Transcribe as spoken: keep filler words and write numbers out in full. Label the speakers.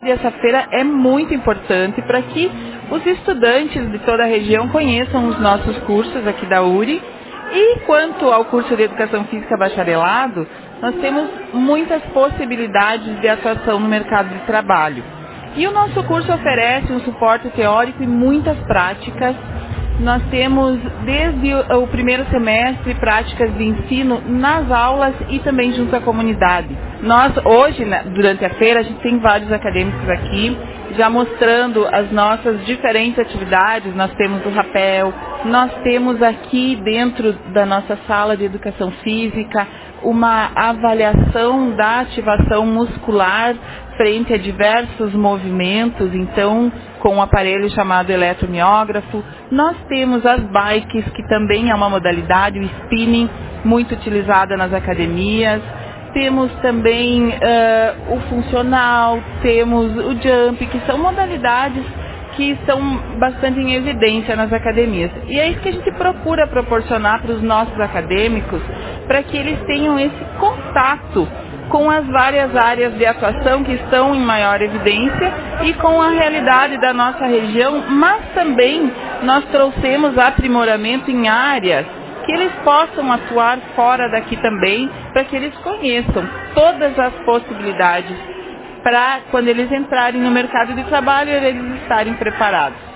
Speaker 1: E essa feira é muito importante para que os estudantes de toda a região conheçam os nossos cursos aqui da U R I. E quanto ao curso de Educação Física Bacharelado, nós temos muitas possibilidades de atuação no mercado de trabalho. E o nosso curso oferece um suporte teórico e muitas práticas. Nós temos desde o primeiro semestre práticas de ensino nas aulas e também junto à comunidade. Nós hoje, durante a feira, a gente tem vários acadêmicos aqui, já mostrando as nossas diferentes atividades. Nós temos o rapel, nós temos aqui dentro da nossa sala de educação física uma avaliação da ativação muscular frente a diversos movimentos, então com um aparelho chamado eletromiógrafo. Nós temos as bikes, que também é uma modalidade, o spinning, muito utilizada nas academias. Temos também uh, o funcional, temos o jump, que são modalidades que estão bastante em evidência nas academias. E é isso que a gente procura proporcionar para os nossos acadêmicos, para que eles tenham esse contato com as várias áreas de atuação que estão em maior evidência e com a realidade da nossa região, mas também nós trouxemos aprimoramento em áreas que eles possam atuar fora daqui também, para que eles conheçam todas as possibilidades para, quando eles entrarem no mercado de trabalho, eles estarem preparados.